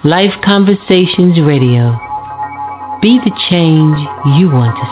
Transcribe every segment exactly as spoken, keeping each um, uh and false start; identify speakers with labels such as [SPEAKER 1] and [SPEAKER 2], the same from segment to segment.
[SPEAKER 1] Life Conversations Radio. Be the change you want to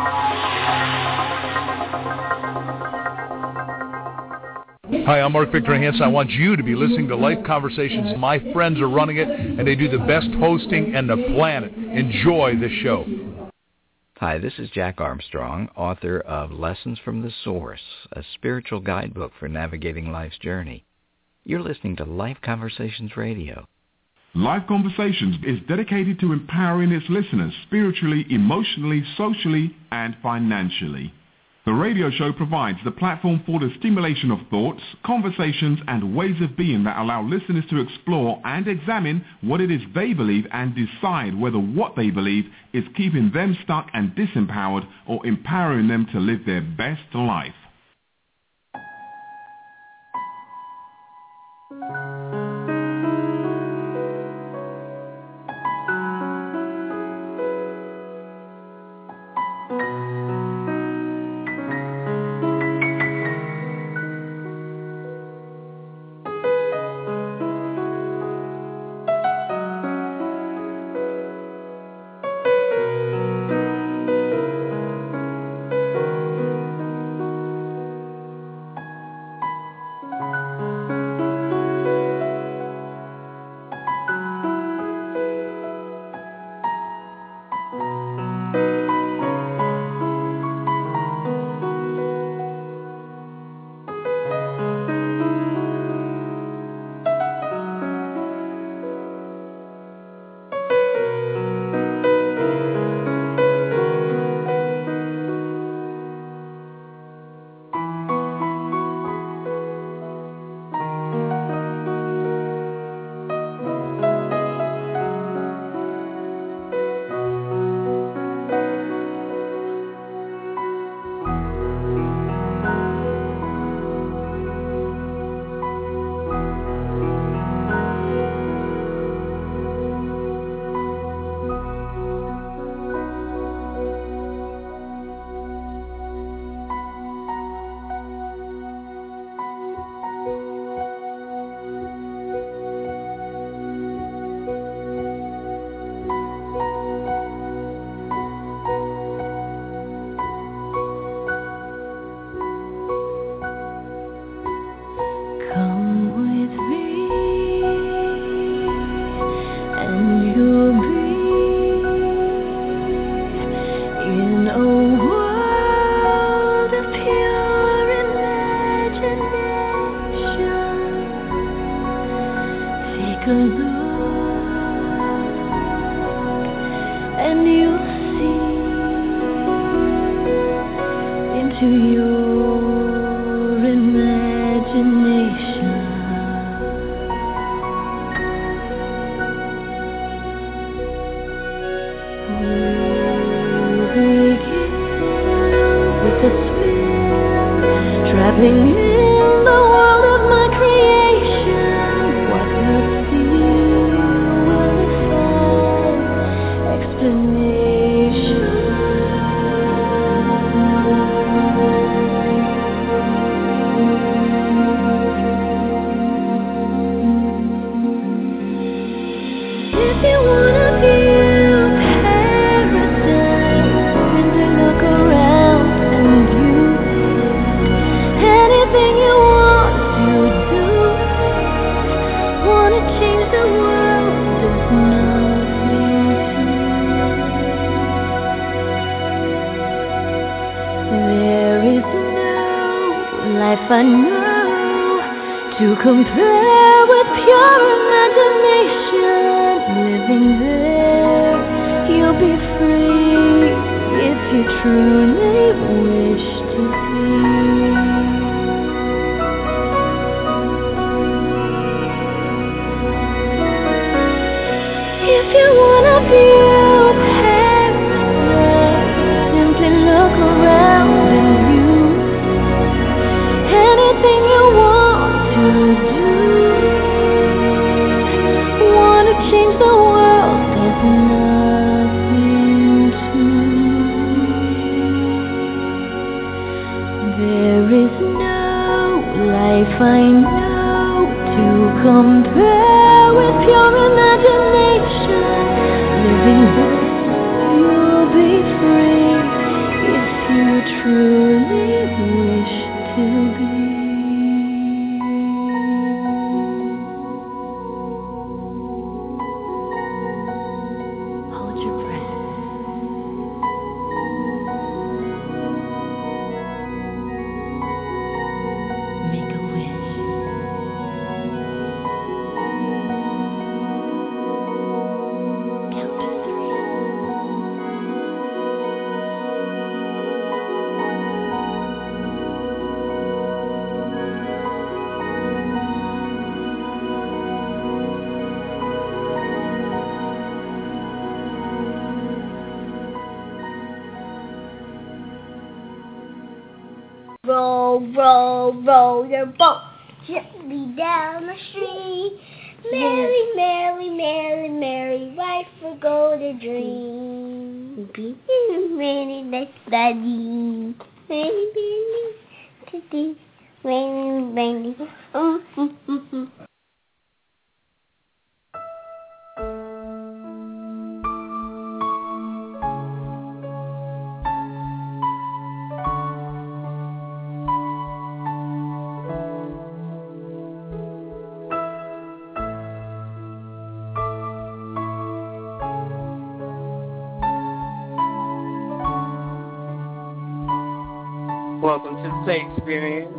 [SPEAKER 2] see. Hi, I'm Mark Victor Hansen. I want you to be listening to Life Conversations. My friends are running it, and they do the best hosting on the planet. Enjoy the show.
[SPEAKER 3] Hi, this is Jack Armstrong, author of Lessons from the Source, a spiritual guidebook for navigating life's journey. You're listening to Life Conversations Radio.
[SPEAKER 4] Life Conversations is dedicated to empowering its listeners spiritually, emotionally, socially, and financially. The radio show provides the platform for the stimulation of thoughts, conversations, and ways of being that allow listeners to explore and examine what it is they believe and decide whether what they believe is keeping them stuck and disempowered or empowering them to live their best life.
[SPEAKER 5] Compare with pure imagination. Living there, you'll be free if you truly wish to be. If you wanna be a paradise, simply look around and you anything you want to do. Change the world, there's nothing to. There is no life I know to compare with pure imagination. You'll be free if you truly wish to be. Hold your breath. Make a wish. Count to three.
[SPEAKER 6] Roll, roll, roll your boat gently down the stream. Merry, merry, merry, merry, right for golden dream. Merry, let's study. Merry, merry, today. Merry, merry, oh, oh, oh, oh.
[SPEAKER 7] Welcome to the Play Experience.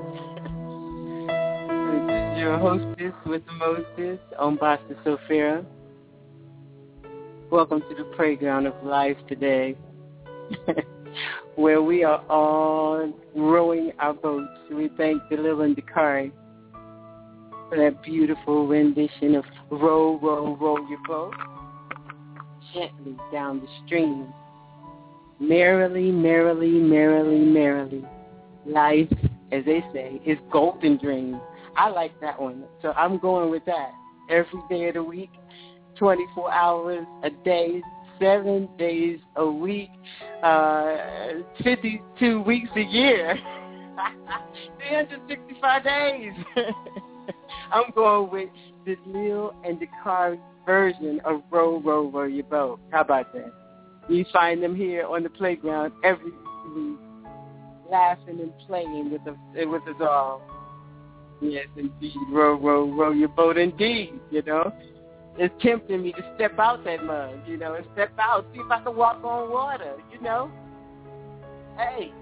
[SPEAKER 7] This is your hostess with the mostest, Ombasa Sophia. Welcome to the playground of life today, where we are all rowing our boats. We thank Delil and Dakari for that beautiful rendition of Row, Row, Row Your Boat gently down the stream. Merrily, merrily, merrily, merrily. Life, as they say, is golden dream. I like that one. So I'm going with that. Every day of the week, twenty-four hours a day, seven days a week, uh, fifty-two weeks a year, three hundred sixty-five days. I'm going with the Lil and Dakari version of Row, Row, Row Your Boat. How about that? You find them here on the playground every week, laughing and playing with us, with us all. Yes, indeed. Row, row, row your boat indeed, you know. It's tempting me to step out that mud, you know, and step out, see if I can walk on water, you know. Hey,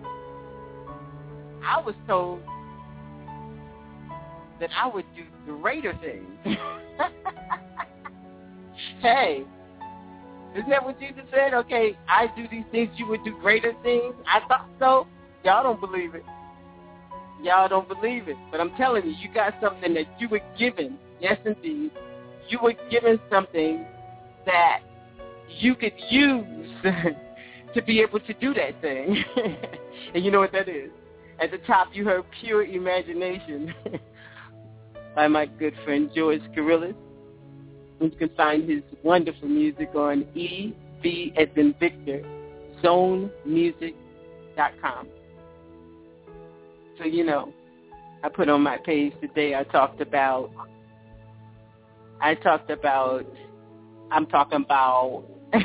[SPEAKER 7] I was told that I would do greater things. Hey, isn't that what Jesus said? Okay, I do these things, you would do greater things. I thought so. Y'all don't believe it. Y'all don't believe it. But I'm telling you, you got something that you were given. Yes, indeed. You were given something that you could use to be able to do that thing. And you know what that is? At the top, you heard Pure Imagination by my good friend George Carillas. You can find his wonderful music on E V as in Victor, zone music dot com. So, you know, I put on my page today, I talked about, I talked about, I'm talking about,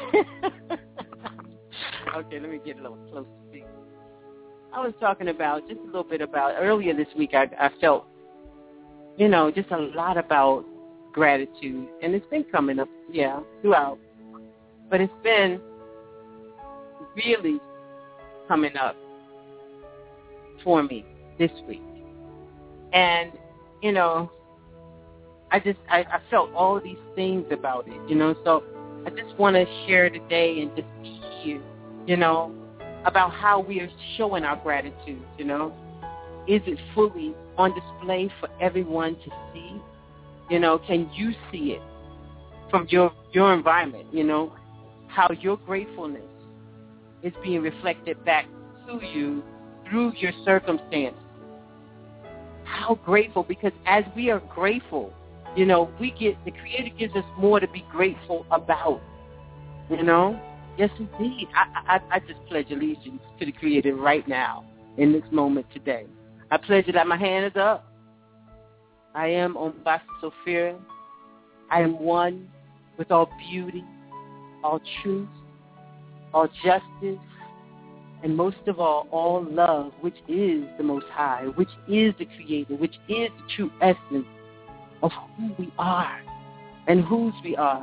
[SPEAKER 7] okay, let me get a little close to speak. I was talking about, just a little bit about, earlier this week I, I felt, you know, just a lot about gratitude. And it's been coming up, yeah, throughout. But it's been really coming up for me this week. And, you know, I just, I, I felt all these things about it, you know. So I just want to share today and just be here, you know, about how we are showing our gratitude, you know. Is it fully on display for everyone to see? You know, can you see it from your your environment, you know, how your gratefulness is being reflected back to you through your circumstances? How grateful, because as we are grateful, you know, we get, the Creator gives us more to be grateful about, you know. Yes, indeed. I, I, I just pledge allegiance to the Creator right now in this moment today. I pledge that my hand is up. I am Ombasa Sophia. I am one with all beauty, all truth, all justice, and most of all, all love, which is the Most High, which is the Creator, which is the true essence of who we are and whose we are.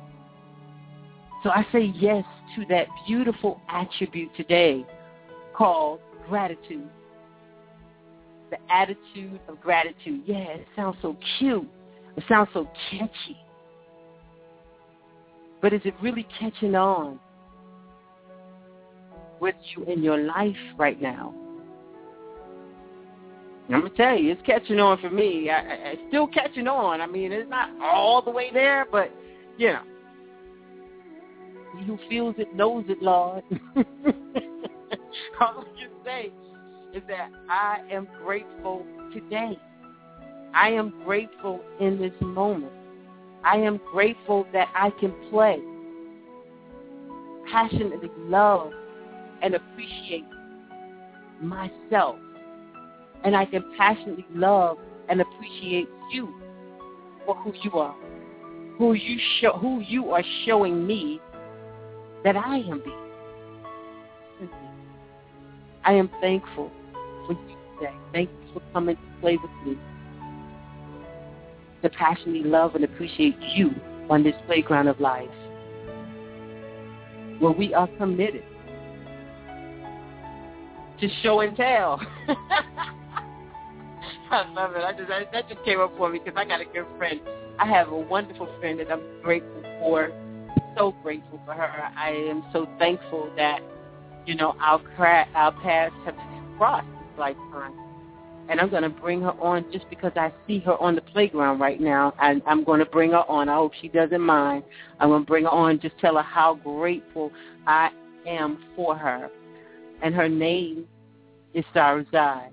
[SPEAKER 7] So I say yes to that beautiful attribute today called gratitude. The attitude of gratitude. Yeah, it sounds so cute. It sounds so catchy. But is it really catching on with you in your life right now? I'm going to tell you, it's catching on for me. I, I, it's still catching on. I mean, it's not all the way there, but, you know. He who feels it knows it, Lord. All I can say is that I am grateful today. I am grateful in this moment. I am grateful that I can play, passionately love, and appreciate myself. And I can passionately love and appreciate you for who you are, who you show, who you are showing me that I am being. I am thankful for you today. Thank you for coming to play with me, to passionately love and appreciate you on this playground of life, where we are committed to show and tell. I love it. I just I, that just came up for me because I got a good friend. I have a wonderful friend that I'm grateful for. So grateful for her. I am so thankful that, you know, our cra- our paths have crossed this lifetime. And I'm going to bring her on just because I see her on the playground right now. And I'm going to bring her on. I hope she doesn't mind. I'm going to bring her on, just tell her how grateful I am for her. And her name is Saruzai,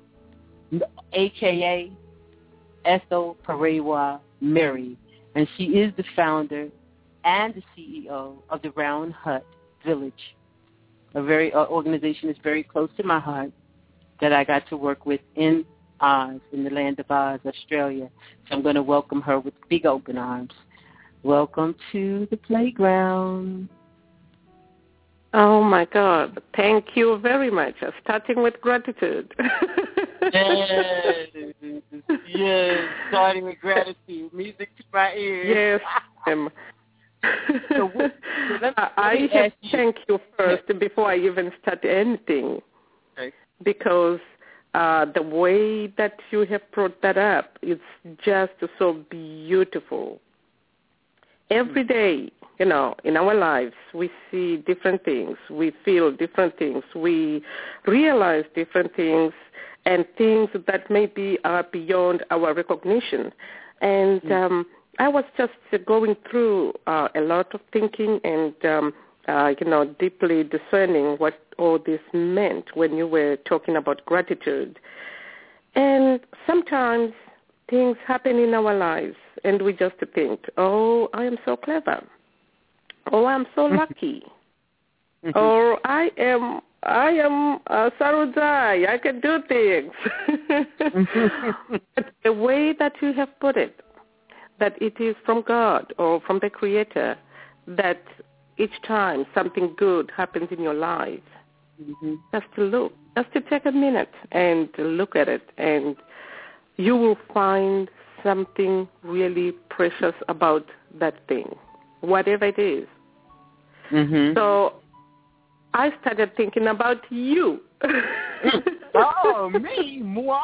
[SPEAKER 7] a k a. Ethel Pereira Mary. And she is the founder and the C E O of the Round Hut Village, a very uh, organization that's very close to my heart that I got to work with in Oz, in the land of Oz, Australia. So I'm going to welcome her with big open arms. Welcome to the playground.
[SPEAKER 8] Oh, my God. Thank you very much. Starting with gratitude.
[SPEAKER 7] Yes. Yes. Starting with gratitude. Music to my ears.
[SPEAKER 8] Yes. Um,
[SPEAKER 7] so what, so let me, let
[SPEAKER 8] I
[SPEAKER 7] me
[SPEAKER 8] have
[SPEAKER 7] you.
[SPEAKER 8] thank you first before I even start anything.
[SPEAKER 7] Okay.
[SPEAKER 8] Because uh, the way that you have brought that up, it's just so beautiful. Every day, you know, in our lives, we see different things. We feel different things. We realize different things and things that maybe are beyond our recognition. And mm-hmm. um, I was just going through uh, a lot of thinking and, um, uh, you know, deeply discerning what all this meant when you were talking about gratitude. And sometimes things happen in our lives, and we just think, oh, I am so clever. Oh, I'm so lucky. Or I am I am uh, Saruzai. I can do things. But the way that you have put it, that it is from God or from the Creator, that each time something good happens in your life, mm-hmm. just to look, just to take a minute and look at it, and you will find something really precious about that thing, whatever it is.
[SPEAKER 7] Mm-hmm.
[SPEAKER 8] So I started thinking about you.
[SPEAKER 7] Oh, me, moi.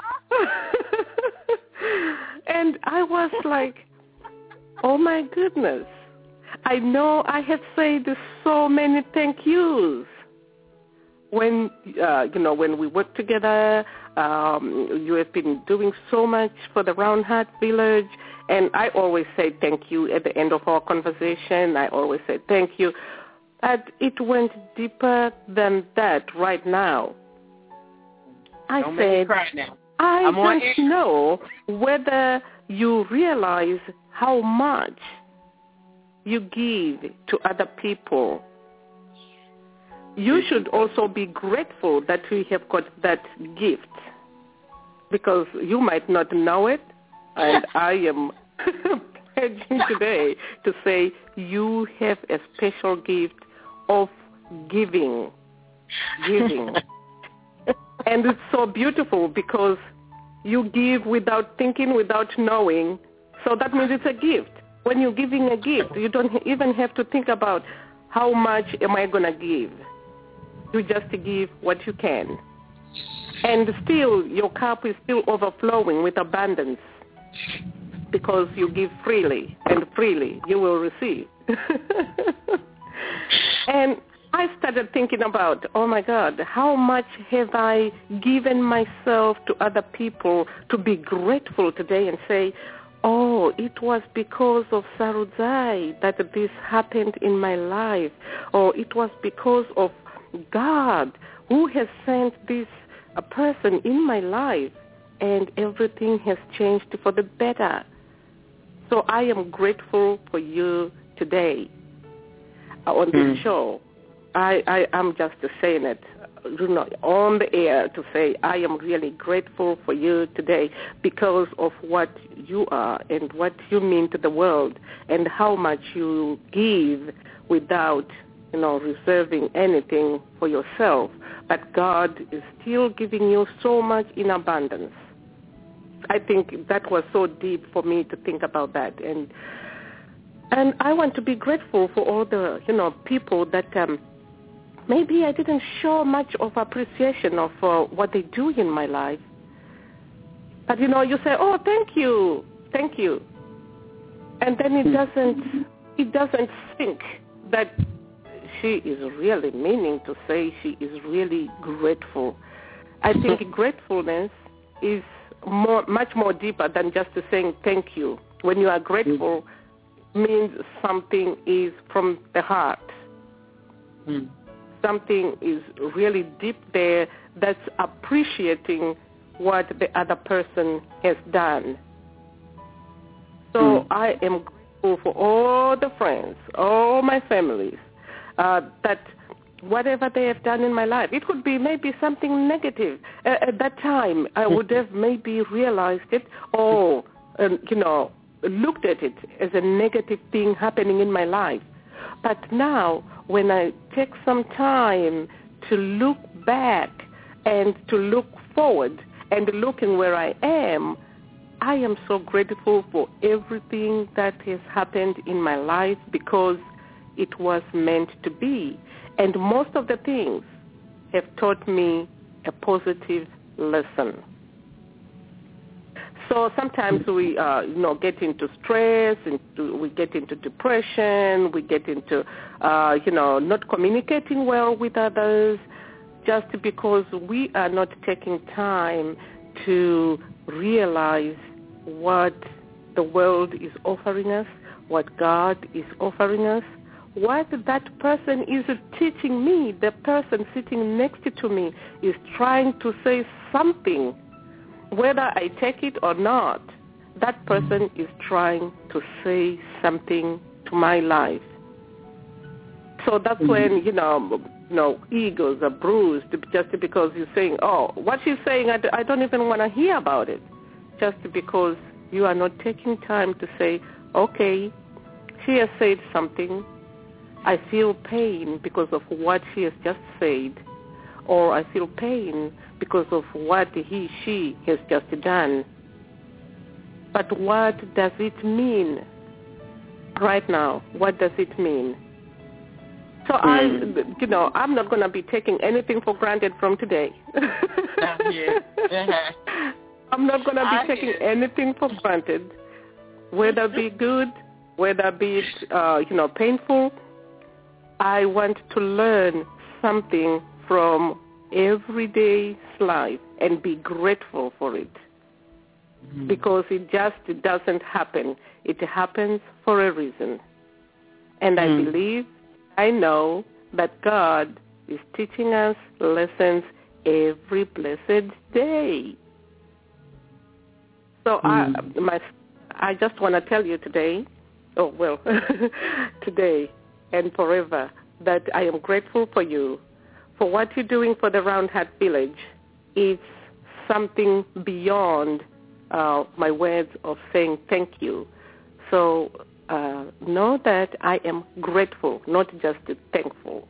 [SPEAKER 8] And I was like, oh my goodness. I know I have said so many thank yous. When, uh, you know, when we work together, um, you have been doing so much for the Round Hut Village, and I always say thank you at the end of our conversation. I always say thank you. But it went deeper than that right now. I
[SPEAKER 7] don't
[SPEAKER 8] said,
[SPEAKER 7] make me cry now.
[SPEAKER 8] I
[SPEAKER 7] I'm
[SPEAKER 8] don't
[SPEAKER 7] on
[SPEAKER 8] know whether you realize how much you give to other people. You should also be grateful that we have got that gift, because you might not know it, and I am urging today to say you have a special gift of giving. Giving. And it's so beautiful because you give without thinking, without knowing. So that means it's a gift. When you're giving a gift, you don't even have to think about how much am I going to give. You just give what you can. And still, your cup is still overflowing with abundance because you give freely, and freely you will receive. And I started thinking about, oh my God, how much have I given myself to other people to be grateful today and say, oh, it was because of Sarudzai that this happened in my life, or it was because of God who has sent this a person in my life, and everything has changed for the better. So I am grateful for you today uh, on this mm. show. I, I am just saying it, you know, on the air to say I am really grateful for you today because of what you are and what you mean to the world and how much you give without, you know, reserving anything for yourself. But God is still giving you so much in abundance. I think that was so deep for me to think about that. And and I want to be grateful for all the, you know, people that um, maybe I didn't show much of appreciation of uh, what they do in my life. But, you know, you say, oh, thank you, thank you. And then it doesn't, it doesn't think that she is really meaning to say she is really grateful. I think gratefulness is more, much more deeper than just saying thank you. When you are grateful, it means something is from the heart. Mm. Something is really deep there that's appreciating what the other person has done. So mm. I am grateful for all the friends, all my families, uh, that whatever they have done in my life, it could be maybe something negative. Uh, at that time, I would have maybe realized it or, um, you know, looked at it as a negative thing happening in my life. But now, when I take some time to look back and to look forward and looking where I am, I am so grateful for everything that has happened in my life because it was meant to be. And most of the things have taught me a positive lesson. So sometimes we, uh, you know, get into stress, into, we get into depression, we get into, uh, you know, not communicating well with others, just because we are not taking time to realize what the world is offering us, what God is offering us, what that person is teaching me. The person sitting next to me is trying to say something. Whether I take it or not, that person is trying to say something to my life. So that's mm-hmm. when, you know, you know, egos are bruised just because you're saying, oh, what she's saying, I, I don't even want to hear about it. Just because you are not taking time to say, okay, she has said something. I feel pain because of what she has just said. Or I feel pain because of what he, she has just done. But what does it mean right now? What does it mean? So mm. I, you know, I'm not going to be taking anything for granted from today. I'm not going to be I taking hear. anything for granted, whether it be good, whether be it, uh, you know, painful. I want to learn something from everyday's life and be grateful for it. Mm-hmm. Because it just it doesn't happen. It happens for a reason. And mm-hmm. I believe, I know that God is teaching us lessons every blessed day. So mm-hmm. I, my, I just want to tell you today, oh well, today and forever, that I am grateful for you. For what you're doing for the Round Hat Village, it's something beyond uh, my words of saying thank you. So uh, know that I am grateful, not just thankful.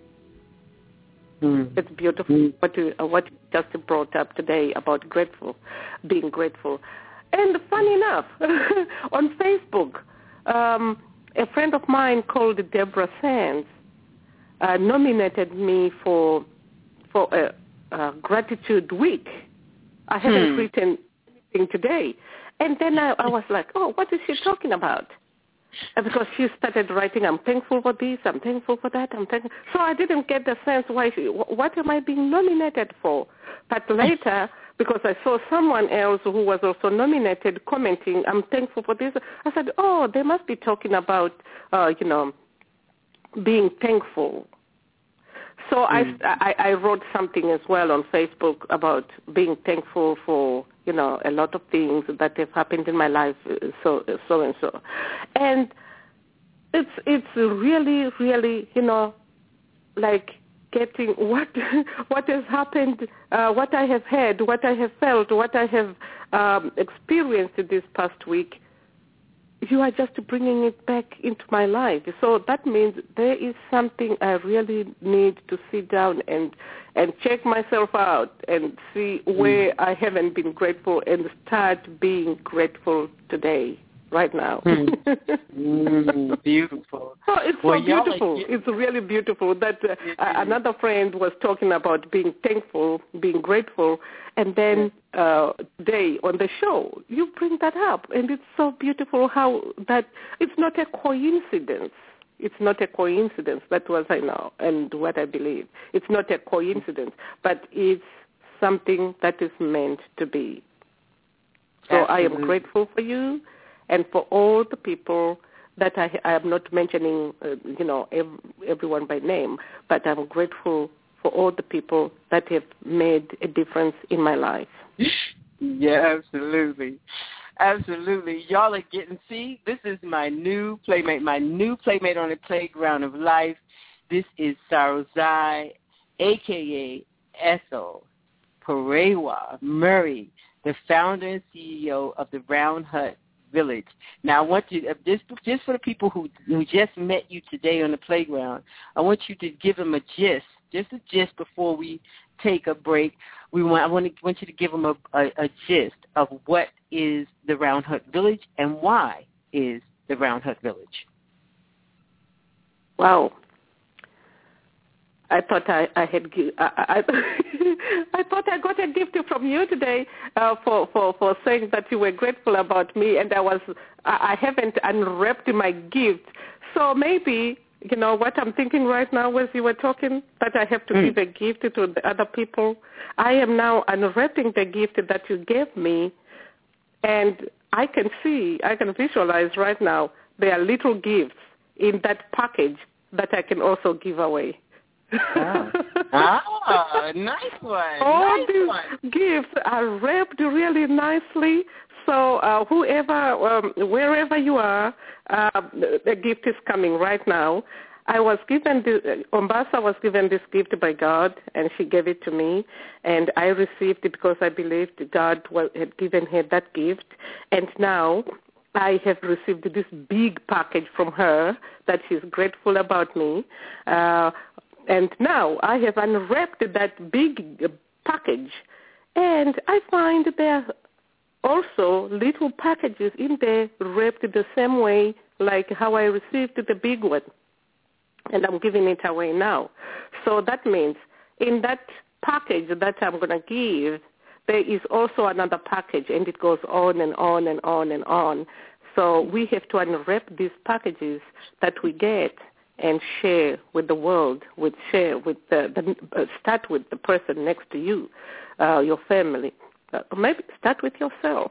[SPEAKER 7] Mm.
[SPEAKER 8] It's beautiful
[SPEAKER 7] mm.
[SPEAKER 8] what you uh, what you just brought up today about grateful, being grateful. And funny enough, on Facebook, um, a friend of mine called Deborah Sands uh, nominated me for for a, a gratitude week. I haven't
[SPEAKER 7] hmm.
[SPEAKER 8] written anything today. And then I, I was like, oh, what is she talking about? And because she started writing, I'm thankful for this, I'm thankful for that, I'm thankful. So I didn't get the sense why she, what am I being nominated for? But later, because I saw someone else who was also nominated commenting, I'm thankful for this, I said, oh, they must be talking about, uh, you know, being thankful. So mm. I, I, I wrote something as well on Facebook about being thankful for, you know, a lot of things that have happened in my life, so so and so. And it's it's really, really, you know, like getting what what has happened, uh, what I have had, what I have felt, what I have um, experienced this past week. You are just bringing it back into my life. So that means there is something I really need to sit down and and check myself out and see where mm. I haven't been grateful and start being grateful today, right now.
[SPEAKER 7] Mm. mm, beautiful.
[SPEAKER 8] Oh, it's
[SPEAKER 7] well,
[SPEAKER 8] so beautiful. Like, it's really beautiful that uh, another friend was talking about being thankful, being grateful, and then uh, today on the show, you bring that up, and it's so beautiful how that it's not a coincidence. It's not a coincidence. That was I know and what I believe. It's not a coincidence, but it's something that is meant to be. So Absolutely. I am grateful for you and for all the people that I, I am not mentioning, uh, you know, ev- everyone by name, but I'm grateful for all the people that have made a difference in my life.
[SPEAKER 7] Yeah, absolutely. Absolutely. Y'all are getting, see, this is my new playmate, my new playmate on the playground of life. This is Sarozai, a k a. Ethel Perewa Murray, the founder and C E O of the Round Hut Village. Now, I want you, just, just for the people who, who just met you today on the playground, I want you to give them a gist, just a gist before we take a break. We want, I want, to, want you to give them a, a, a gist of what is the Round Hut Village and why is the Round Hut Village.
[SPEAKER 8] Wow. I thought I, I had I, I, I thought I got a gift from you today uh, for, for, for saying that you were grateful about me, and I was I, I haven't unwrapped my gift. So maybe, you know, what I'm thinking right now as you were talking, that I have to mm. give a gift to the other people. I am now unwrapping the gift that you gave me, and I can see, I can visualize right now there are little gifts in that package that I can also give away.
[SPEAKER 7] ah. ah, nice one.
[SPEAKER 8] All
[SPEAKER 7] nice
[SPEAKER 8] these
[SPEAKER 7] one.
[SPEAKER 8] gifts are wrapped really nicely. So uh, whoever, um, wherever you are, uh, the gift is coming right now. I was given, the, Umbasa was given this gift by God, and she gave it to me, and I received it because I believed God was, had given her that gift, and now I have received this big package from her that she's grateful about me. Uh, And now I have unwrapped that big package, and I find there are also little packages in there wrapped the same way like how I received the big one, and I'm giving it away now. So that means in that package that I'm going to give, there is also another package, and it goes on and on and on and on. So we have to unwrap these packages that we get and share with the world, with share with the, the uh, start with the person next to you, uh, your family. Uh, maybe start with yourself.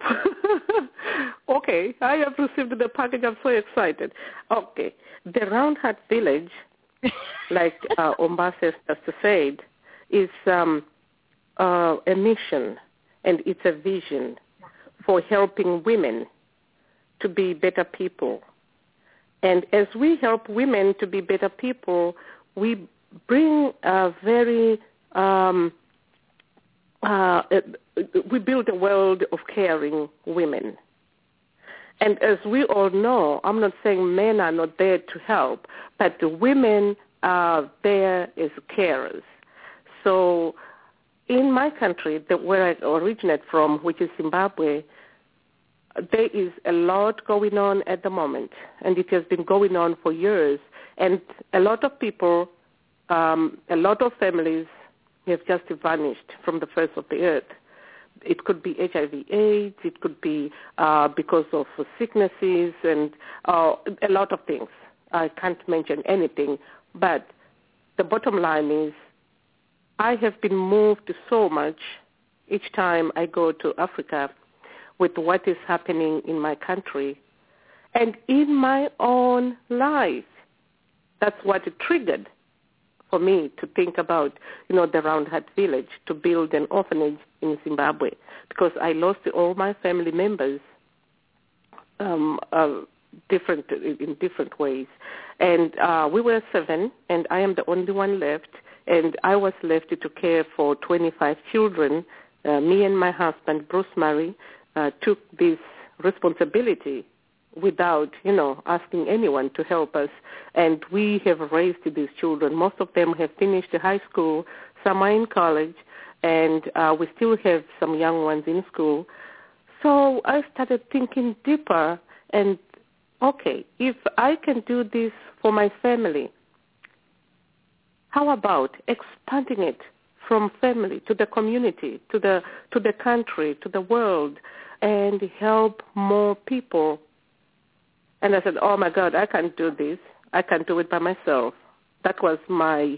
[SPEAKER 8] Okay, I have received the package. I'm so excited. Okay, the Round Hut Village, like uh, Umbasa just said, is um, uh, a mission, and it's a vision for helping women to be better people. And as we help women to be better people, we bring a very, um, uh, we build a world of caring women. And as we all know, I'm not saying men are not there to help, but the women are there as carers. So in my country, the, where I originate from, which is Zimbabwe, there is a lot going on at the moment, and it has been going on for years. And a lot of people, um, a lot of families have just vanished from the face of the earth. It could be H I V AIDS, it could be uh, because of sicknesses and uh, a lot of things. I can't mention anything, but the bottom line is I have been moved so much each time I go to Africa with what is happening in my country and in my own life. That's what it triggered for me to think about, you know, the Round Hut Village, to build an orphanage in Zimbabwe, because I lost all my family members um, uh, different in different ways. And uh, we were seven, and I am the only one left, and I was left to care for twenty-five children. Uh, me and my husband, Bruce Murray, uh, took this responsibility without, you know, asking anyone to help us. And we have raised these children. Most of them have finished high school. Some are in college. And uh, we still have some young ones in school. So I started thinking deeper. And, okay, if I can do this for my family, how about expanding it from family to the community, to the to the country, to the world, and help more people? And I said, oh, my God, I can't do this. I can't do it by myself. That was my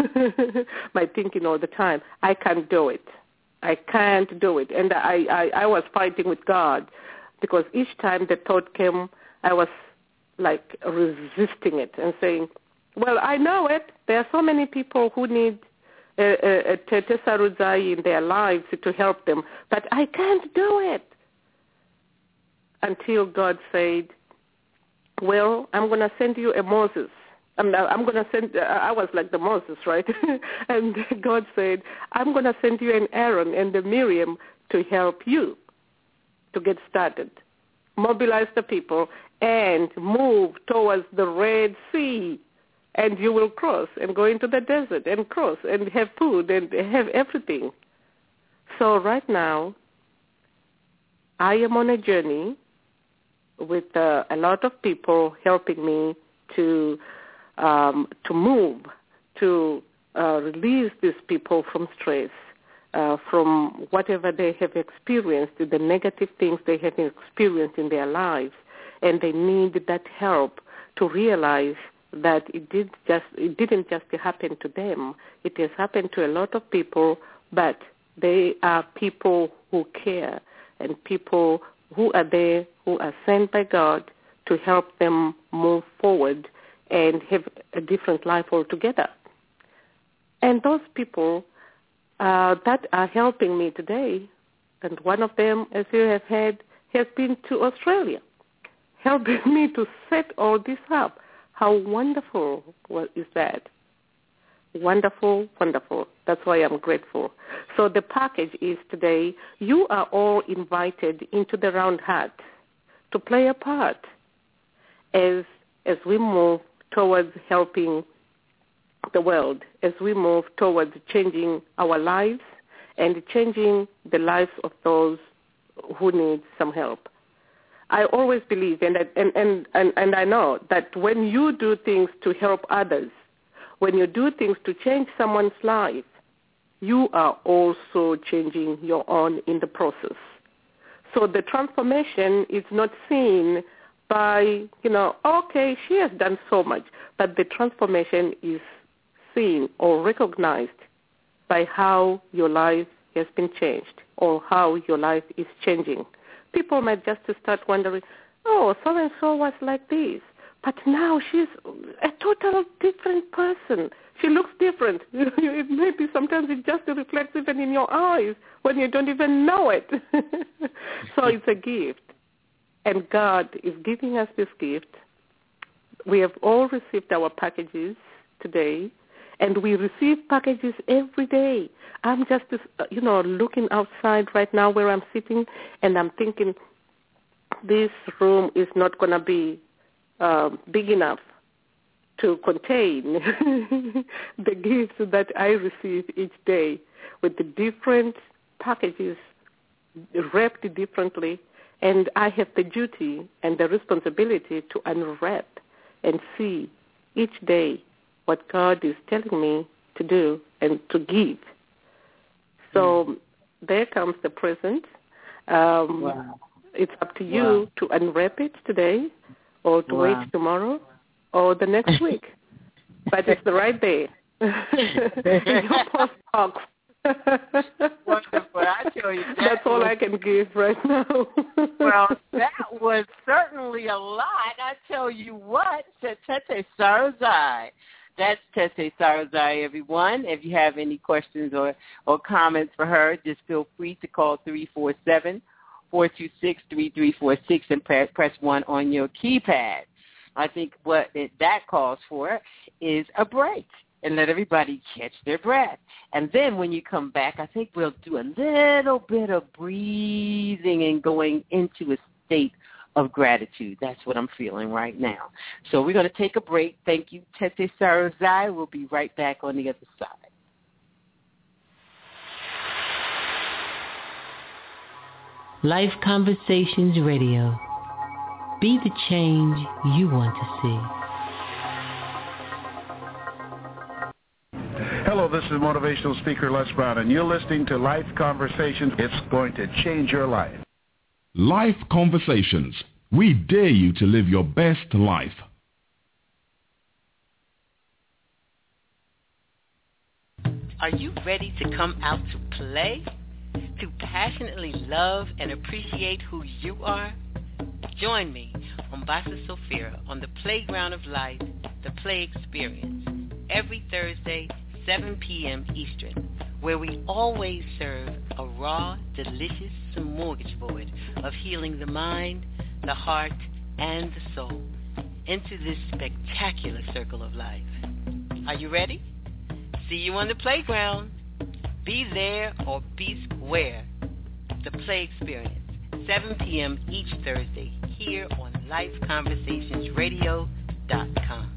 [SPEAKER 8] my thinking all the time. I can't do it. I can't do it. And I, I, I was fighting with God, because each time the thought came, I was like resisting it and saying, well, I know it. There are so many people who need a, a, a Tete Saruzai in their lives to help them, but I can't do it. Until God said, well, I'm going to send you a Moses. I'm, I'm going to send, uh, I was like the Moses, right? And God said, I'm going to send you an Aaron and a Miriam to help you to get started. Mobilize the people and move towards the Red Sea. And you will cross and go into the desert and cross and have food and have everything. So right now, I am on a journey with uh, a lot of people helping me to um, to move, to uh, release these people from stress, uh, from whatever they have experienced, the negative things they have experienced in their lives, and they need that help to realize that it did just it didn't just happen to them. It has happened to a lot of people, but they are people who care and people who are there, who are sent by God to help them move forward and have a different life altogether. And those people uh, that are helping me today, and one of them, as you have heard, has been to Australia, helping me to set all this up. How wonderful is that? Wonderful, wonderful. That's why I'm grateful. So the package is today, you are all invited into the Round Hut to play a part as as we move towards helping the world, as we move towards changing our lives and changing the lives of those who need some help. I always believe, and, and, and, and, and I know that when you do things to help others, when you do things to change someone's life, you are also changing your own in the process. So the transformation is not seen by, you know, okay, she has done so much, but the transformation is seen or recognized by how your life has been changed or how your life is changing. People might just start wondering, oh, so-and-so was like this, but now she's a total different person. She looks different. It maybe sometimes it just reflects even in your eyes when you don't even know it. So it's a gift. And God is giving us this gift. We have all received our packages today, and we receive packages every day. I'm just, you know, looking outside right now where I'm sitting, and I'm thinking, this room is not going to be um, big enough to contain the gifts that I receive each day with the different packages wrapped differently, and I have the duty and the responsibility to unwrap and see each day what God is telling me to do and to give. So mm. there comes the present. Um, wow. It's up to you wow. to unwrap it today or to wow. wait tomorrow or the next week. But it's the right day. In your post box.
[SPEAKER 7] Wonderful. I tell you, that
[SPEAKER 8] that's all was, I can give right now.
[SPEAKER 7] Well, that was certainly a lot. I tell you what, Tete Sarazai. That's Tete Sarazai, everyone. If you have any questions or, or comments for her, just feel free to call three four seven, four two six, three three four six and press, press one on your keypad. I think what it, that calls for is a break and let everybody catch their breath. And then when you come back, I think we'll do a little bit of breathing and going into a state of gratitude. That's what I'm feeling right now. So we're going to take a break. Thank you, Tete Sarazai. We'll be right back on the other side.
[SPEAKER 1] Life Conversations Radio. Be the change you want to see.
[SPEAKER 9] Hello, this is motivational speaker Les Brown, and you're listening to Life Conversations. It's going to change your life.
[SPEAKER 4] Life Conversations. We dare you to live your best life.
[SPEAKER 1] Are you ready to come out to play? To passionately love and appreciate who you are? Join me on Basa Sophia on the Playground of Life, the Play Experience, every Thursday, seven p.m. Eastern, where we always serve a raw, delicious smorgasbord of healing the mind, the heart, and the soul into this spectacular circle of life. Are you ready? See you on the playground. Be there or be square. The Play Experience, seven p.m. each Thursday, here on life conversations radio dot com.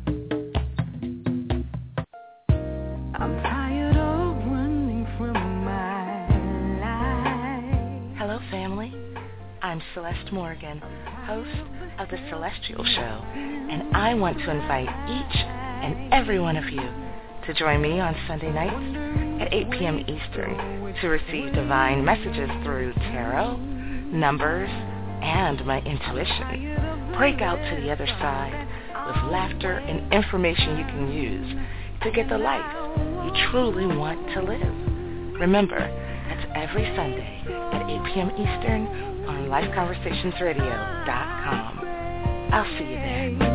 [SPEAKER 5] I'm tired of running from my life.
[SPEAKER 10] Hello, family. I'm Celeste Morgan, host of The Celestial Show, and I want to invite each and every one of you to join me on Sunday nights at eight p.m. Eastern to receive divine messages through tarot, numbers, and my intuition. Break out to the other side with laughter and information you can use to get the life you truly want to live. Remember, that's every Sunday at eight p.m. Eastern on life conversations radio dot com. I'll see you there.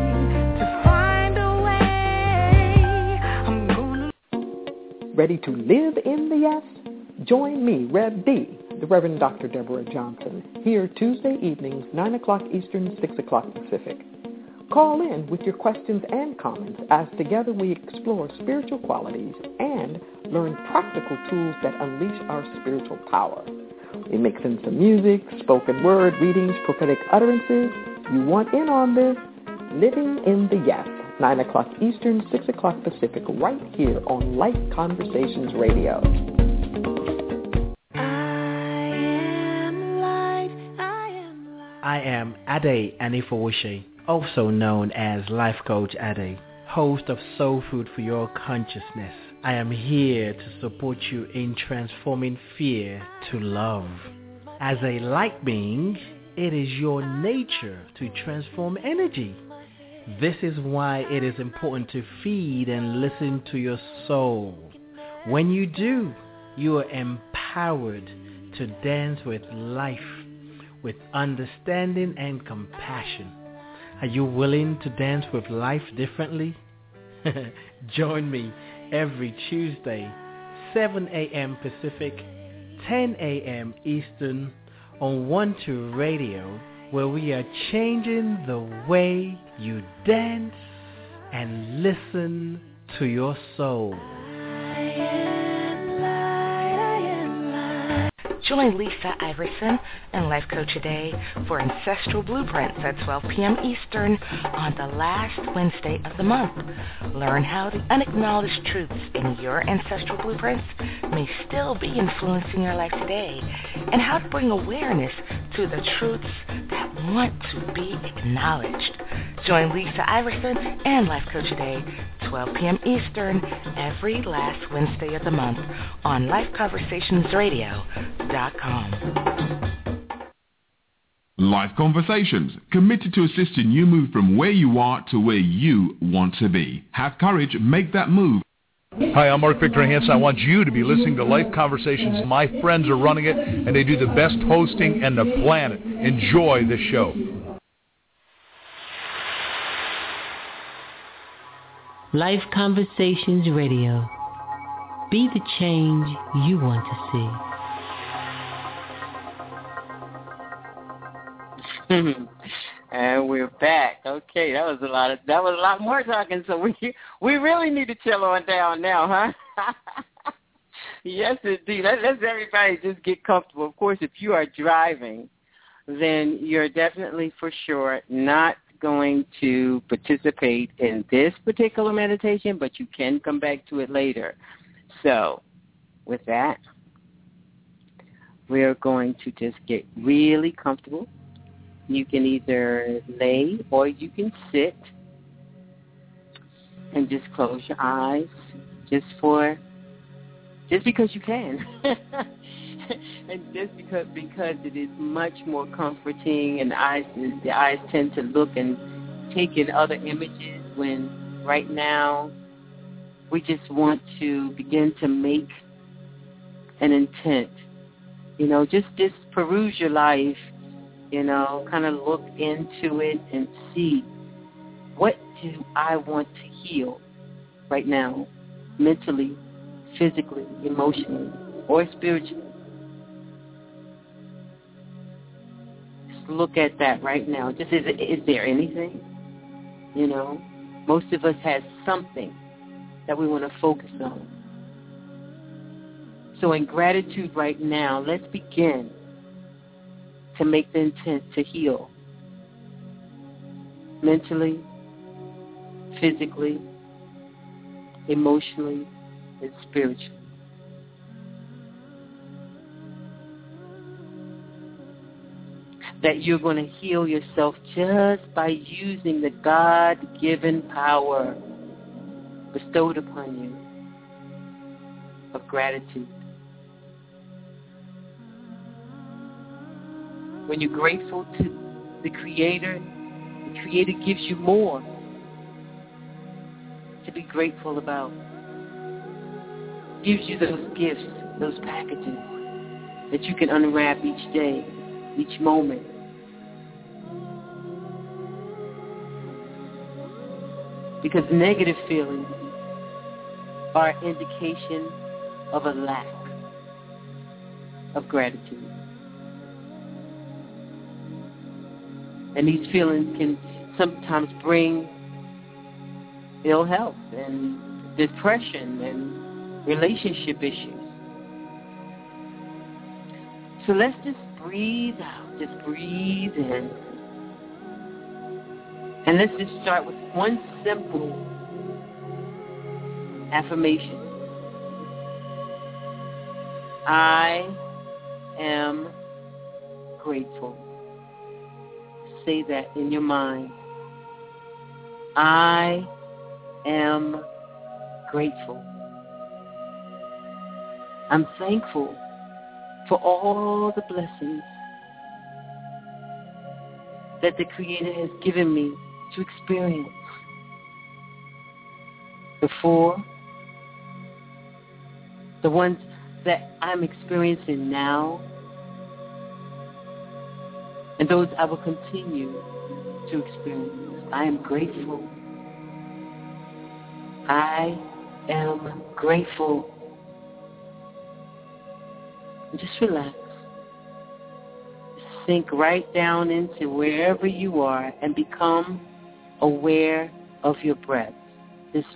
[SPEAKER 11] Ready to live in the yes? Join me, Rev D, the Reverend Doctor Deborah Johnson, here Tuesday evenings, nine o'clock Eastern, six o'clock Pacific. Call in with your questions and comments as together we explore spiritual qualities and learn practical tools that unleash our spiritual power. We mix in some music, spoken word, readings, prophetic utterances. You want in on this? Living in the Yes, nine o'clock Eastern, six o'clock Pacific, right here on Life Conversations Radio.
[SPEAKER 12] I am Ade Anifowoshe, also known as Life Coach Ade, host of Soul Food for Your Consciousness. I am here to support you in transforming fear to love. As a light being, it is your nature to transform energy. This is why it is important to feed and listen to your soul. When you do, you are empowered to dance with life, with understanding and compassion. Are you willing to dance with life differently? Join me every Tuesday, seven a.m. Pacific, ten a.m. Eastern on One Two Radio, where we are changing the way you dance and listen to your soul.
[SPEAKER 10] Join Lisa Iverson and Life Coach A Day for Ancestral Blueprints at twelve p.m. Eastern on the last Wednesday of the month. Learn how the unacknowledged truths in your ancestral blueprints may still be influencing your life today, and how to bring awareness to the truths that want to be acknowledged. Join Lisa Iverson and Life Coach A Day, twelve p.m. Eastern, every last Wednesday of the month on life conversations radio dot com.
[SPEAKER 4] Life Conversations, committed to assisting you move from where you are to where you want to be. Have courage, make that move.
[SPEAKER 2] Hi, I'm Mark Victor Hansen. I want you to be listening to Life Conversations. My friends are running it, and they do the best hosting in the planet. Enjoy the show.
[SPEAKER 1] Life Conversations Radio. Be the change you want to see.
[SPEAKER 7] And we're back. Okay, that was a lot of that was a lot more talking. So we we really need to chill on down now, huh? Yes, indeed. Let, let's everybody just get comfortable. Of course, if you are driving, then you're definitely for sure not going to participate in this particular meditation, but you can come back to it later. So, with that, we're going to just get really comfortable. You can either lay or you can sit and just close your eyes just for, just because you can. And just because because it is much more comforting, and the eyes, the eyes tend to look and take in other images when right now we just want to begin to make an intent. You know, just, just peruse your life. You know, kind of look into it and see, what do I want to heal right now, mentally, physically, emotionally, or spiritually? Just look at that right now. Just is, is there anything? You know, most of us have something that we want to focus on. So in gratitude right now, let's begin to make the intent to heal mentally, physically, emotionally, and spiritually. That you're going to heal yourself just by using the God-given power bestowed upon you of gratitude. When you're grateful to the Creator, the Creator gives you more to be grateful about. Gives you those gifts, those packages that you can unwrap each day, each moment. Because negative feelings are an indication of a lack of gratitude. And these feelings can sometimes bring ill health and depression and relationship issues. So let's just breathe out, just breathe in. And let's just start with one simple affirmation. I am grateful. Say that in your mind. I am grateful. I'm thankful for all the blessings that the Creator has given me to experience. Before, the ones that I'm experiencing now, and those I will continue to experience. I am grateful. I am grateful. And just relax. Sink right down into wherever you are and become aware of your breath. This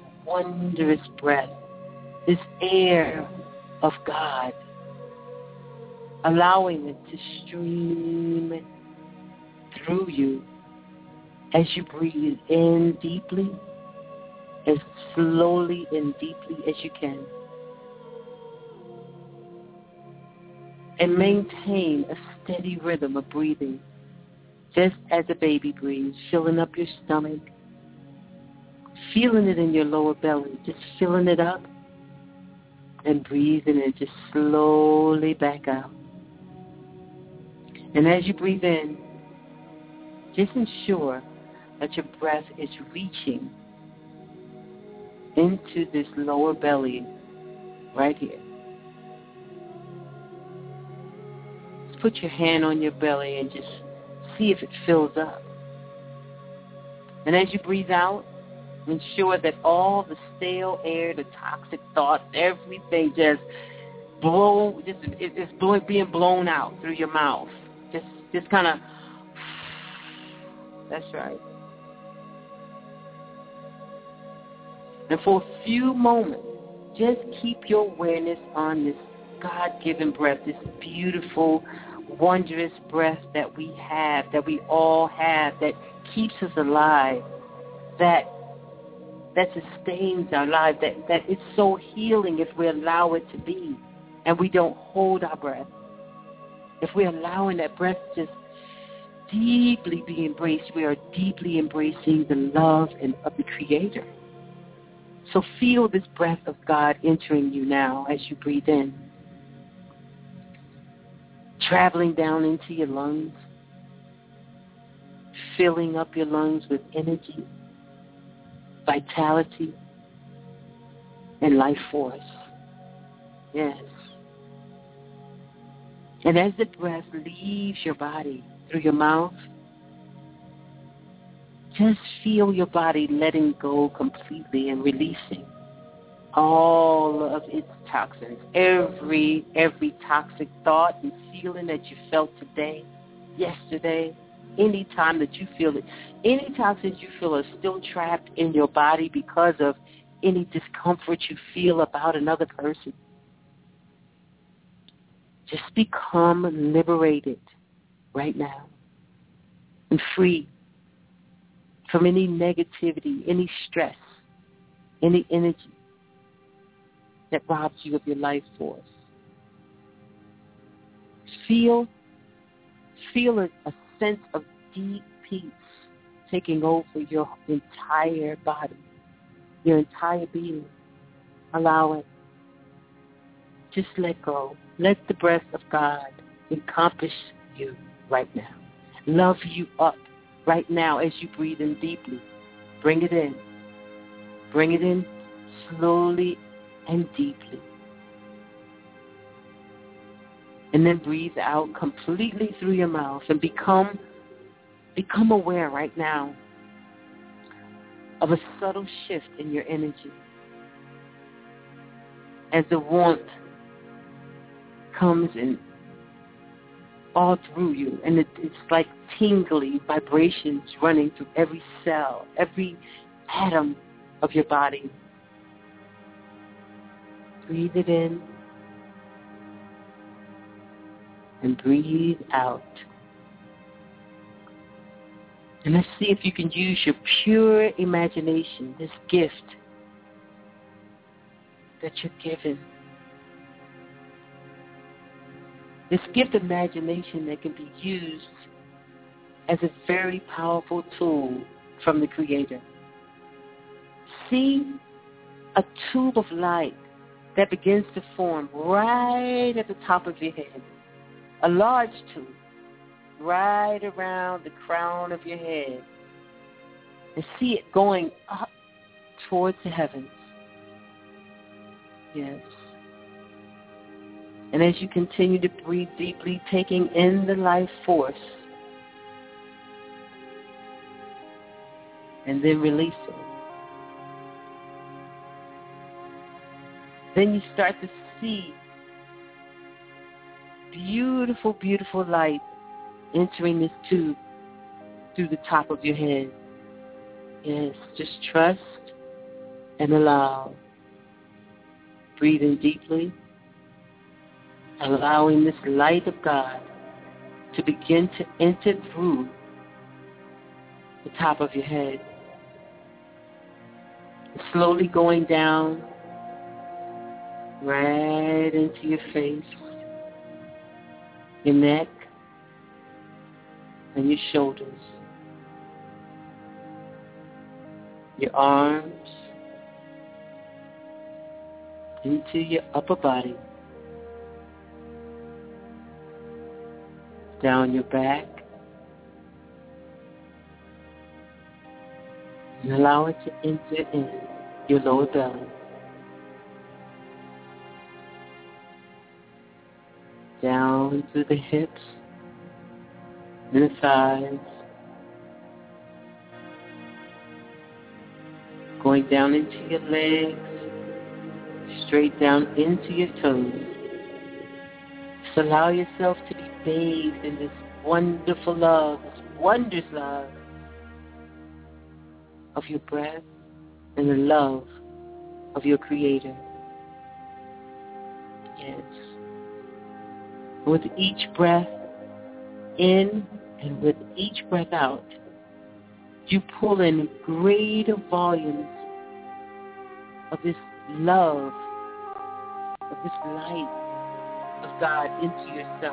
[SPEAKER 7] wondrous breath. This air of God allowing it to stream through you as you breathe in deeply, as slowly and deeply as you can. And maintain a steady rhythm of breathing, just as a baby breathes, filling up your stomach, feeling it in your lower belly, just filling it up, and breathing it just slowly back out. And as you breathe in, just ensure that your breath is reaching into this lower belly right here. Just put your hand on your belly and just see if it fills up. And as you breathe out, ensure that all the stale air, the toxic thoughts, everything just blow, just it, it's blow, being blown out through your mouth. Just, just kind of. That's right. And for a few moments, just keep your awareness on this God-given breath, this beautiful, wondrous breath that we have, that we all have, that keeps us alive, that that sustains our life, that, that it's so healing if we allow it to be and we don't hold our breath. If we're allowing that breath just deeply be embraced, we are deeply embracing the love and of the Creator. So feel this breath of God entering you now as you breathe in, traveling down into your lungs, filling up your lungs with energy, vitality, and life force. Yes. And as the breath leaves your body through your mouth, just feel your body letting go completely and releasing all of its toxins. Every, every toxic thought and feeling that you felt today, yesterday, any time that you feel it, any toxins you feel are still trapped in your body because of any discomfort you feel about another person. Just become liberated right now and free from any negativity, any stress, any energy that robs you of your life force. Feel, feel a, a sense of deep peace taking over your entire body, your entire being. Allow it. Just let go. Let the breath of God encompass you right now. Love you up right now as you breathe in deeply. Bring it in. Bring it in slowly and deeply. And then breathe out completely through your mouth and become, become aware right now of a subtle shift in your energy as the warmth comes in all through you, and it, it's like tingly vibrations running through every cell, every atom of your body. Breathe it in and breathe out. And let's see if you can use your pure imagination, this gift that you're given. This gift of imagination that can be used as a very powerful tool from the Creator. See a tube of light that begins to form right at the top of your head. A large tube right around the crown of your head. And see it going up towards the heavens. Yes. And as you continue to breathe deeply, taking in the life force, and then release it. Then you start to see beautiful, beautiful light entering this tube through the top of your head. Yes, just trust and allow. Breathe in deeply. allowing this light of God to begin to enter through the top of your head, slowly going down right into your face, your neck, and your shoulders, your arms, into your upper body, down your back, and allow it to enter in your lower belly, down through the hips and the thighs, going down into your legs, straight down into your toes. Just allow yourself to be bathed in this wonderful love, this wondrous love of your breath and the love of your Creator. Yes. With each breath in and with each breath out, you pull in greater volumes of this love, of this light of God into yourself.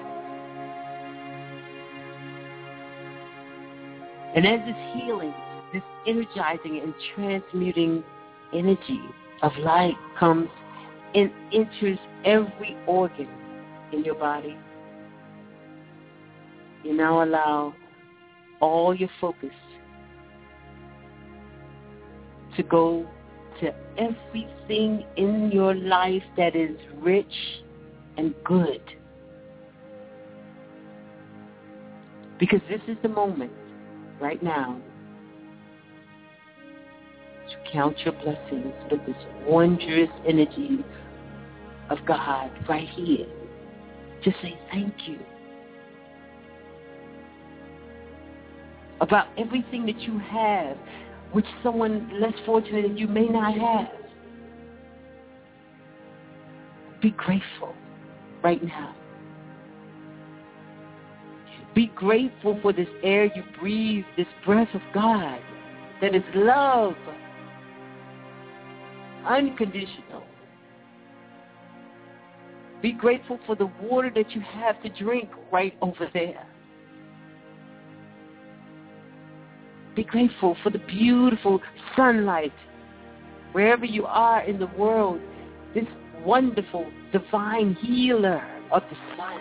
[SPEAKER 7] And as this healing, this energizing and transmuting energy of light comes and enters every organ in your body, you now allow all your focus to go to everything in your life that is rich and good. Because this is the moment, right now, to count your blessings with this wondrous energy of God right here. Just say thank you. About everything that you have, which someone less fortunate than you may not have. Be grateful right now. Be grateful for this air you breathe, this breath of God that is love, unconditional. Be grateful for the water that you have to drink right over there. Be grateful for the beautiful sunlight wherever you are in the world, this wonderful divine healer of the sun.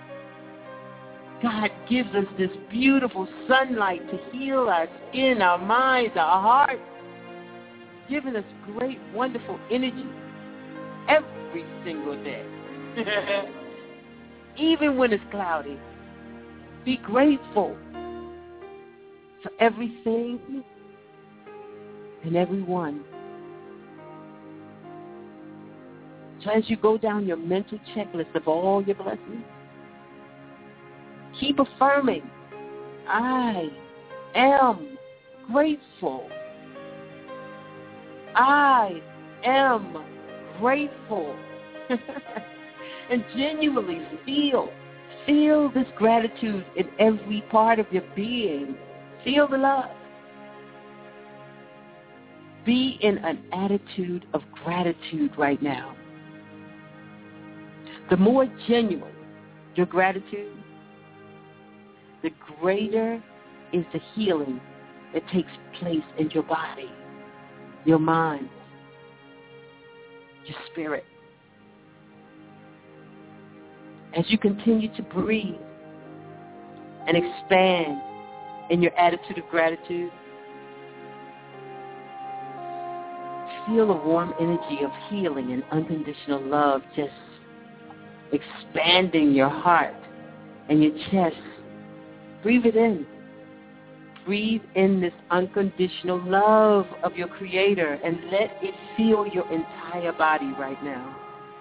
[SPEAKER 7] God gives us this beautiful sunlight to heal our skin, our minds, our hearts, giving us great, wonderful energy every single day. Even when it's cloudy, be grateful for everything and everyone. So as you go down your mental checklist of all your blessings, keep affirming, I am grateful. I am grateful. And genuinely feel, feel this gratitude in every part of your being. Feel the love. Be in an attitude of gratitude right now. The more genuine your gratitude, the greater is the healing that takes place in your body, your mind, your spirit. As you continue to breathe and expand in your attitude of gratitude, feel a warm energy of healing and unconditional love just expanding your heart and your chest. Breathe it in. Breathe in this unconditional love of your Creator and let it fill your entire body right now.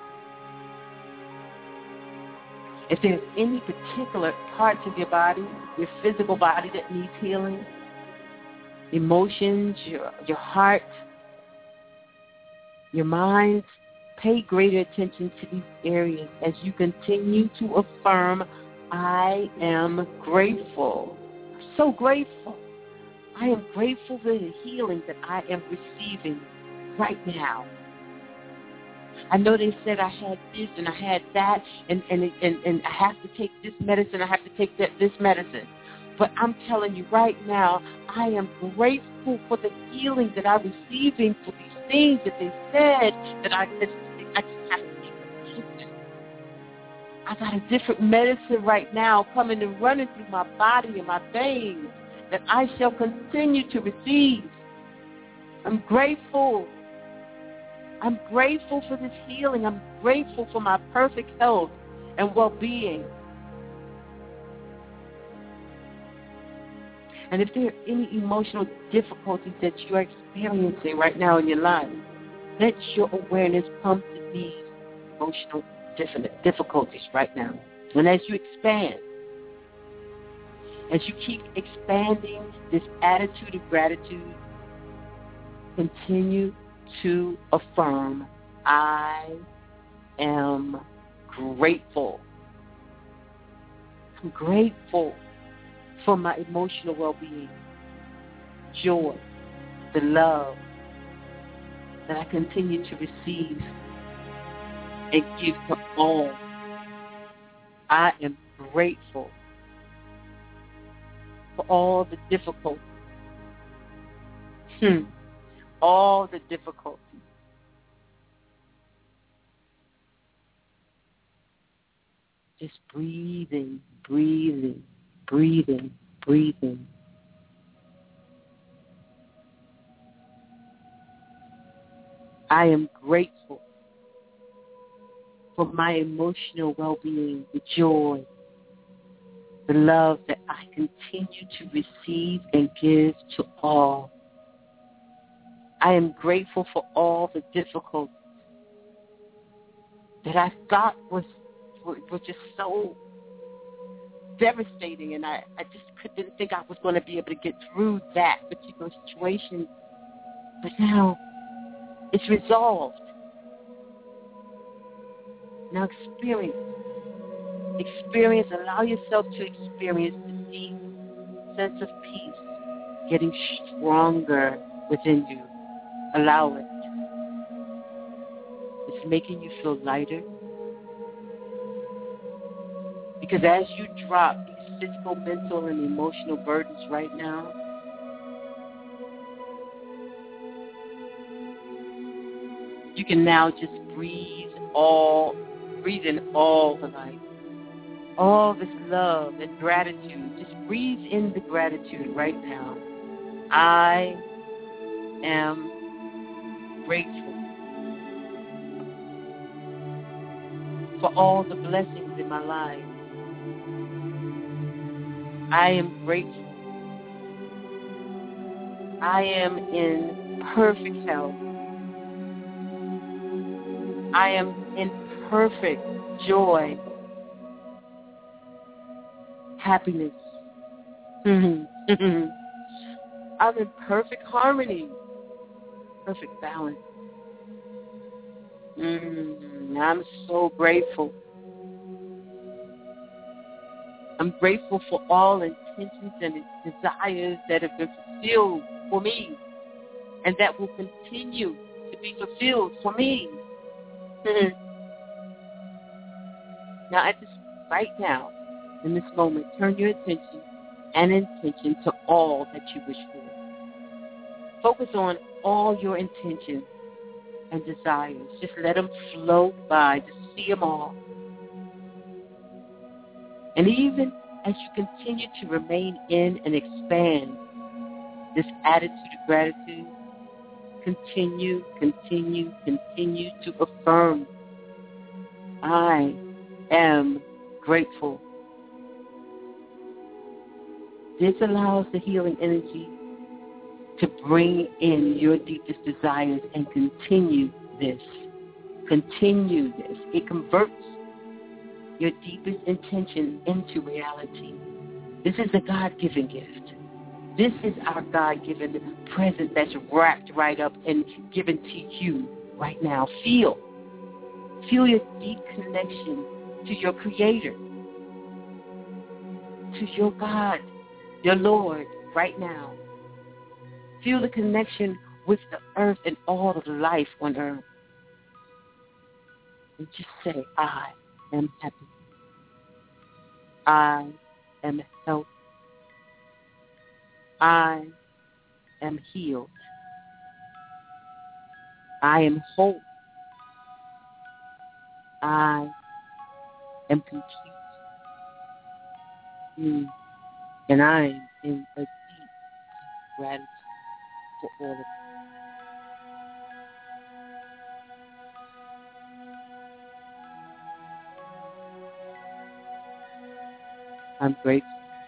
[SPEAKER 7] If there's any particular parts of your body, your physical body that needs healing, emotions, your, your heart, your mind, Pay greater attention to these areas as you continue to affirm, I am grateful. So grateful. I am grateful for the healing that I am receiving right now. I know they said I had this and I had that, and, and, and, and I have to take this medicine, I have to take that, this medicine. But I'm telling you right now, I am grateful for the healing that I'm receiving for these things that they said that I just, I just have to take. I got a different medicine right now coming and running through my body and my veins that I shall continue to receive. I'm grateful. I'm grateful for this healing. I'm grateful for my perfect health and well-being. And if there are any emotional difficulties that you are experiencing right now in your life, let your awareness come to these emotional difficulties right now. And as you expand, as you keep expanding this attitude of gratitude, continue to affirm, I am grateful. I'm grateful for my emotional well-being, joy, the love that I continue to receive and give to all. I am grateful for all the difficulties. Hmm. All the difficulties. Just breathing, breathing, breathing, breathing. I am grateful for my emotional well-being, the joy, the love that I continue to receive and give to all. I am grateful for all the difficulties that I thought was were, were just so devastating, and I, I just didn't think I was going to be able to get through that particular situation. But now it's resolved. Now experience. Experience, allow yourself to experience the deep sense of peace getting stronger within you. Allow it. It's making you feel lighter. Because as you drop these physical, mental, and emotional burdens right now, you can now just breathe all, breathe in all the light, all this love and gratitude. Just breathe in the gratitude right now. I am grateful for all the blessings in my life. I am grateful. I am in perfect health. I am in perfect joy, happiness. I'm in perfect harmony, perfect balance. Mm, I'm so grateful. I'm grateful for all intentions and desires that have been fulfilled for me and that will continue to be fulfilled for me. Now, at this, right now, in this moment, turn your attention and intention to all that you wish for. Focus on all your intentions and desires. Just let them float by. Just see them all. And even as you continue to remain in and expand this attitude of gratitude, continue, continue, continue to affirm, I am grateful. This allows the healing energy to bring in your deepest desires and continue this. Continue this. It converts your deepest intention into reality. This is a God-given gift. This is our God-given present that's wrapped right up and given to you right now. Feel. Feel your deep connection to your Creator, to your God, your Lord, right now. Feel the connection with the earth and all of the life on earth. And just say, I am happy. I am healthy. I am healed. I am whole. I am complete. Mm. And I am in a deep gratitude for all of it. I'm grateful.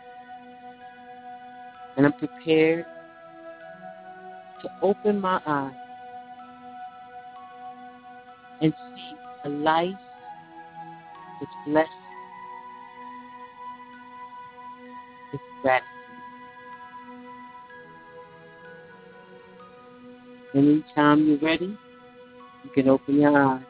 [SPEAKER 7] And I'm prepared to open my eyes and see a life that's blessed with gratitude. Anytime you're ready, you can open your eyes.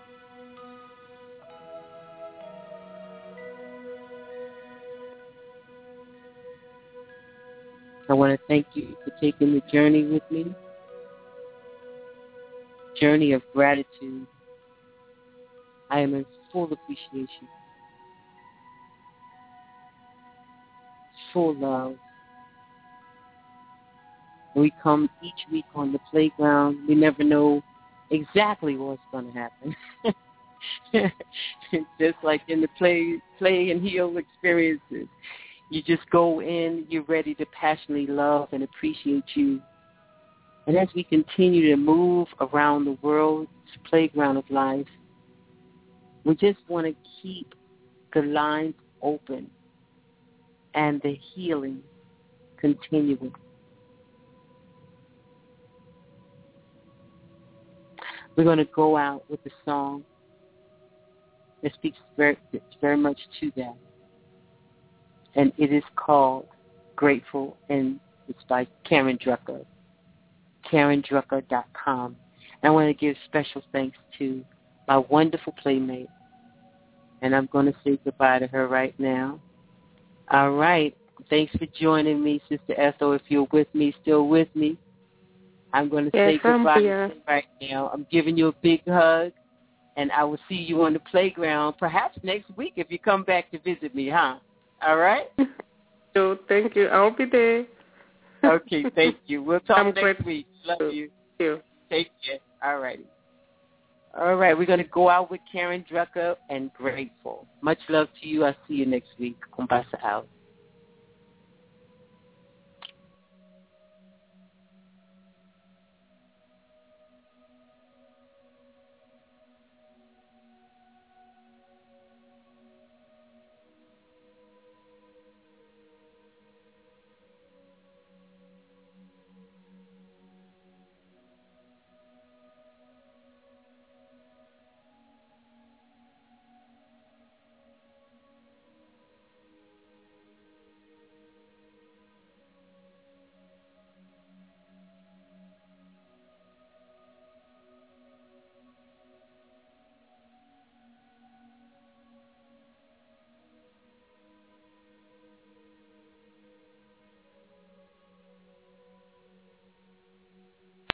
[SPEAKER 7] I want to thank you for taking the journey with me, journey of gratitude. I am in full appreciation, full love. We come each week on the playground. We never know exactly what's going to happen. Just like in the play, play and heal experiences. You just go in, you're ready to passionately love and appreciate you. And as we continue to move around the world, this playground of life, we just want to keep the lines open and the healing continuing. We're going to go out with a song that speaks very, very much to that. And it is called Grateful, and it's by Karen Drucker, Karen Drucker dot com. And I want to give special thanks to my wonderful playmate, and I'm going to say goodbye to her right now. All right. Thanks for joining me, Sister Ethel. If you're with me, still with me, I'm going to
[SPEAKER 8] yes,
[SPEAKER 7] say goodbye
[SPEAKER 8] to you
[SPEAKER 7] right now. I'm giving you a big hug, and I will see you on the playground perhaps next week if you come back to visit me, huh? All right?
[SPEAKER 8] So thank you. I'll be there.
[SPEAKER 7] Okay, thank you. We'll talk
[SPEAKER 8] I'm
[SPEAKER 7] next
[SPEAKER 8] grateful.
[SPEAKER 7] week. Love you.
[SPEAKER 8] Thank you.
[SPEAKER 7] Take care. All righty. All right, we're going to go out with Karen Drucker and Grateful. Much love to you. I'll see you next week. Kumbasa out.